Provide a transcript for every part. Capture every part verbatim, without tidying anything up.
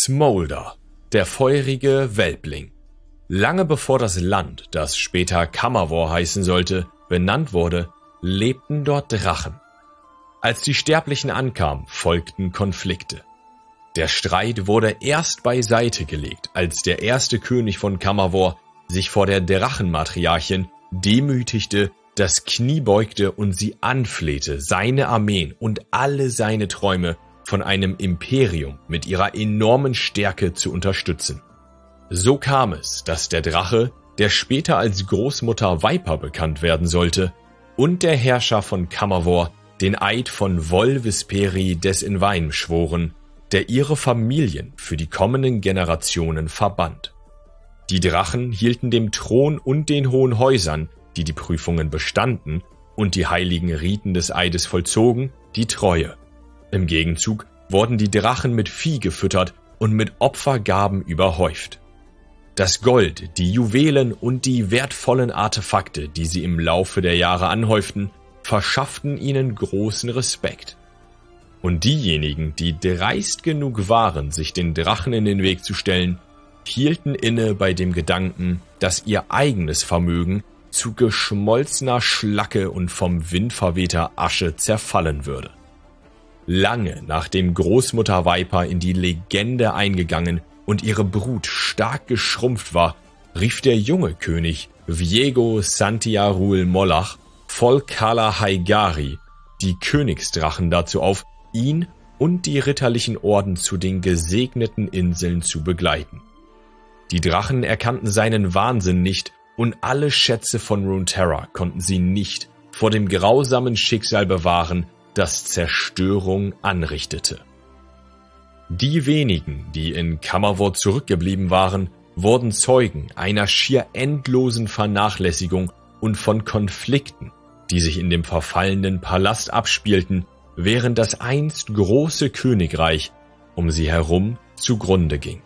Smolder, der feurige Welbling. Lange bevor das Land, das später Kammervor heißen sollte, benannt wurde, lebten dort Drachen. Als die Sterblichen ankamen, folgten Konflikte. Der Streit wurde erst beiseite gelegt, als der erste König von Kammervor sich vor der Drachenmatriarchin demütigte, das Knie beugte und sie anflehte, seine Armeen und alle seine Träume von einem Imperium mit ihrer enormen Stärke zu unterstützen. So kam es, dass der Drache, der später als Großmutter Viper bekannt werden sollte, und der Herrscher von Kammervor den Eid von Vol Visperi des Invain schworen, der ihre Familien für die kommenden Generationen verband. Die Drachen hielten dem Thron und den hohen Häusern, die die Prüfungen bestanden und die heiligen Riten des Eides vollzogen, die Treue. Im Gegenzug wurden die Drachen mit Vieh gefüttert und mit Opfergaben überhäuft. Das Gold, die Juwelen und die wertvollen Artefakte, die sie im Laufe der Jahre anhäuften, verschafften ihnen großen Respekt. Und diejenigen, die dreist genug waren, sich den Drachen in den Weg zu stellen, hielten inne bei dem Gedanken, dass ihr eigenes Vermögen zu geschmolzener Schlacke und vom Wind verwehter Asche zerfallen würde. Lange nachdem Großmutter Viper in die Legende eingegangen und ihre Brut stark geschrumpft war, rief der junge König Viego Santiarul Mollach voll Kala Haigari die Königsdrachen dazu auf, ihn und die ritterlichen Orden zu den gesegneten Inseln zu begleiten. Die Drachen erkannten seinen Wahnsinn nicht und alle Schätze von Runeterra konnten sie nicht vor dem grausamen Schicksal bewahren, das Zerstörung anrichtete. Die wenigen, die in Kammervor zurückgeblieben waren, wurden Zeugen einer schier endlosen Vernachlässigung und von Konflikten, die sich in dem verfallenen Palast abspielten, während das einst große Königreich um sie herum zugrunde ging.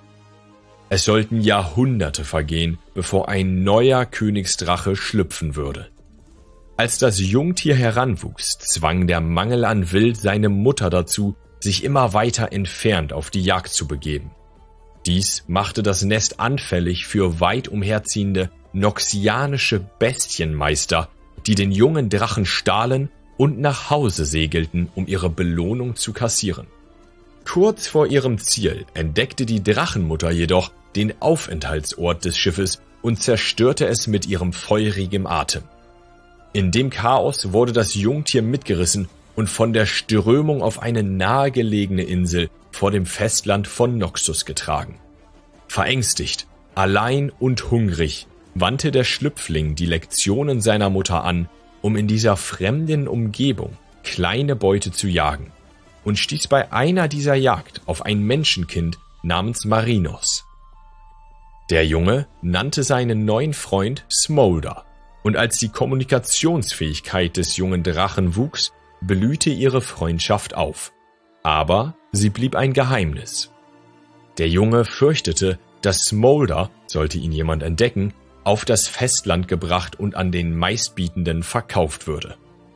Es sollten Jahrhunderte vergehen, bevor ein neuer Königsdrache schlüpfen würde. Als das Jungtier heranwuchs, zwang der Mangel an Wild seine Mutter dazu, sich immer weiter entfernt auf die Jagd zu begeben. Dies machte das Nest anfällig für weit umherziehende noxianische Bestienmeister, die den jungen Drachen stahlen und nach Hause segelten, um ihre Belohnung zu kassieren. Kurz vor ihrem Ziel entdeckte die Drachenmutter jedoch den Aufenthaltsort des Schiffes und zerstörte es mit ihrem feurigen Atem. In dem Chaos wurde das Jungtier mitgerissen und von der Strömung auf eine nahegelegene Insel vor dem Festland von Noxus getragen. Verängstigt, allein und hungrig wandte der Schlüpfling die Lektionen seiner Mutter an, um in dieser fremden Umgebung kleine Beute zu jagen, und stieß bei einer dieser Jagd auf ein Menschenkind namens Marinos. Der Junge nannte seinen neuen Freund Smolder, und als die Kommunikationsfähigkeit des jungen Drachen wuchs, blühte ihre Freundschaft auf. Aber sie blieb ein Geheimnis. Der Junge fürchtete, dass Smolder, sollte ihn jemand entdecken, auf das Festland gebracht und an den Meistbietenden verkauft würde.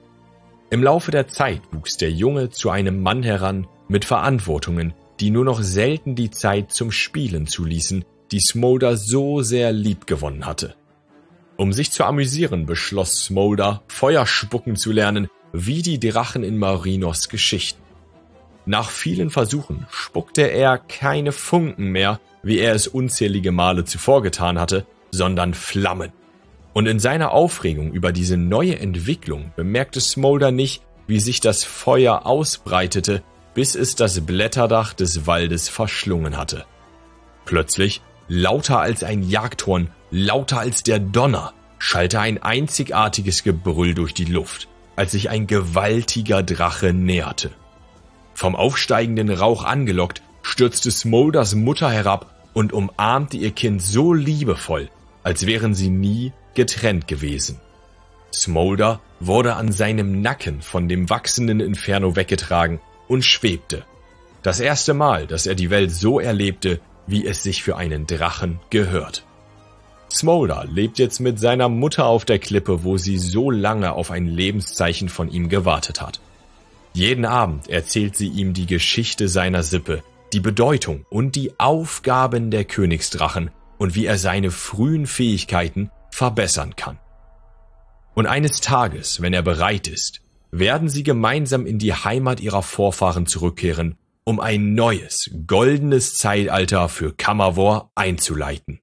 Im Laufe der Zeit wuchs der Junge zu einem Mann heran mit Verantwortungen, die nur noch selten die Zeit zum Spielen zuließen, die Smolder so sehr liebgewonnen hatte. Um sich zu amüsieren, beschloss Smolder, Feuer spucken zu lernen, wie die Drachen in Marinos Geschichten. Nach vielen Versuchen spuckte er keine Funken mehr, wie er es unzählige Male zuvor getan hatte, sondern Flammen. Und in seiner Aufregung über diese neue Entwicklung bemerkte Smolder nicht, wie sich das Feuer ausbreitete, bis es das Blätterdach des Waldes verschlungen hatte. Plötzlich, lauter als ein Jagdhorn, lauter als der Donner, schallte ein einzigartiges Gebrüll durch die Luft, als sich ein gewaltiger Drache näherte. Vom aufsteigenden Rauch angelockt, stürzte Smolders Mutter herab und umarmte ihr Kind so liebevoll, als wären sie nie getrennt gewesen. Smolder wurde an seinem Nacken von dem wachsenden Inferno weggetragen und schwebte. Das erste Mal, dass er die Welt so erlebte, wie es sich für einen Drachen gehört. Smolder lebt jetzt mit seiner Mutter auf der Klippe, wo sie so lange auf ein Lebenszeichen von ihm gewartet hat. Jeden Abend erzählt sie ihm die Geschichte seiner Sippe, die Bedeutung und die Aufgaben der Königsdrachen und wie er seine frühen Fähigkeiten verbessern kann. Und eines Tages, wenn er bereit ist, werden sie gemeinsam in die Heimat ihrer Vorfahren zurückkehren, um ein neues, goldenes Zeitalter für Camavor einzuleiten.